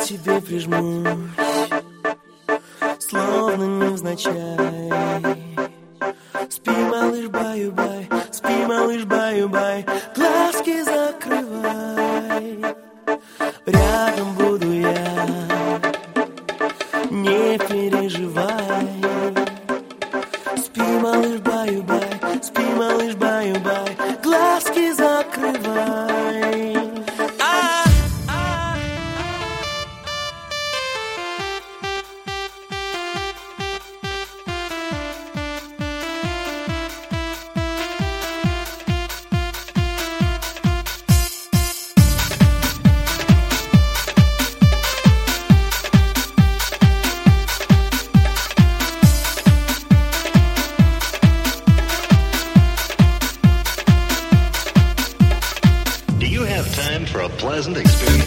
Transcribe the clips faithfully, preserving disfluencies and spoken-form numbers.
тебе прижмусь, словно невзначай. Спи, малыш, баю-бай, спи, малыш, баю-бай, глазки закрывай. Рядом буду я, не переживай. Спи, малыш, баю-бай, спи, малыш, баю-бай, глазки закрывай. Time for a pleasant experience.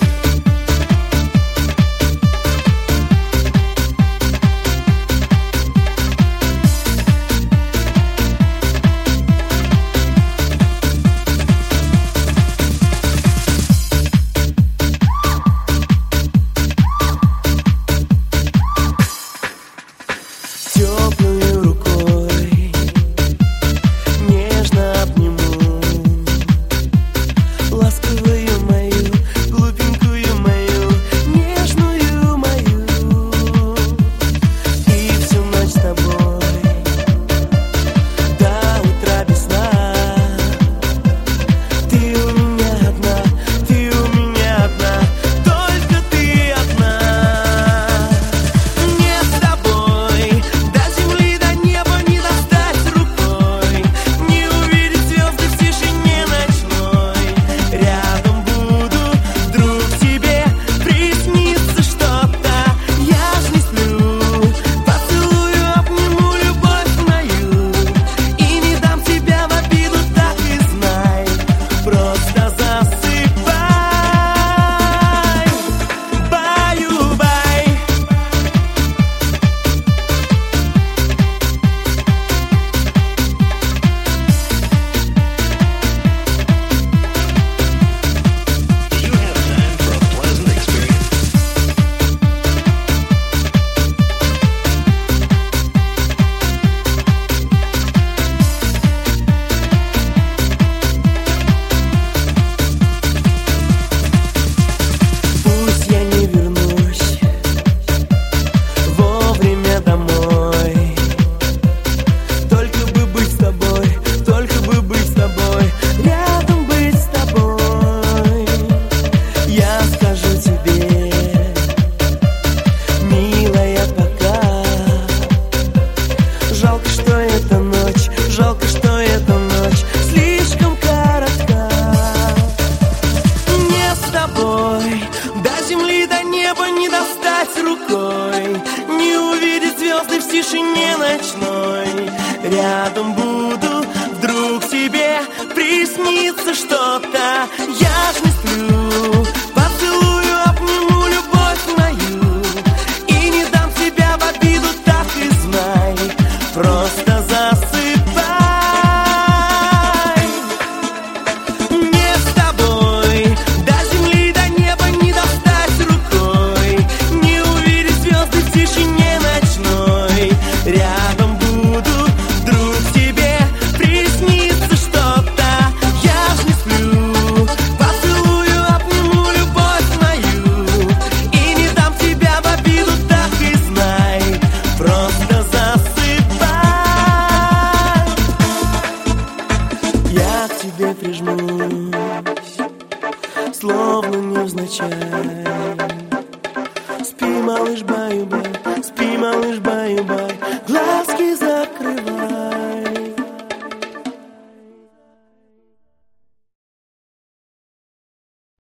Теплой рукой нежно обниму ласковую мою, глупенькую мою, нежную мою. И всю ночь с тобой до утра без сна. Ты у меня одна, ты у меня одна, только ты одна. Мне с тобой до земли, до неба не достать рукой, не увидеть звезды в тишине ночной. Рядом буду, вдруг тебе приснится что-то. Я ж не сплю, поцелую, обниму любовь мою и не дам тебя в обиду, так и знай. Просто засыпай, баю-бай. Do you have time for a pleasant experience? Пусть я не вернусь вовремя домой, только бы быть с тобой, только бы быть с тобой, рядом быть с тобой. Я скажу тебе, милая, пока. Жалко, что эта ночь, жалко, что эта ночь слишком коротка. Мне с тобой до земли, до неба не достать рукой, не увидеть звезды в тишине ночной. Рядом буду, вдруг тебе приснится что-то. Я ж не сплю, поцелую, обниму любовь мою и не дам тебя в обиду, так и знай. Просто засыпай. Мне с тобой до земли, до неба не достать рукой, не увидеть звезды в тишине ночной. Рядом буду, вдруг тебе приснится что-то. Я ж не сплю, поцелую, обниму любовь мою и не дам тебя в обиду, так и знай. Просто засыпай. Я к тебе прижмусь, словно невзначай. Спи, малыш, баю-бай, спи, малыш, баю-бай, глазки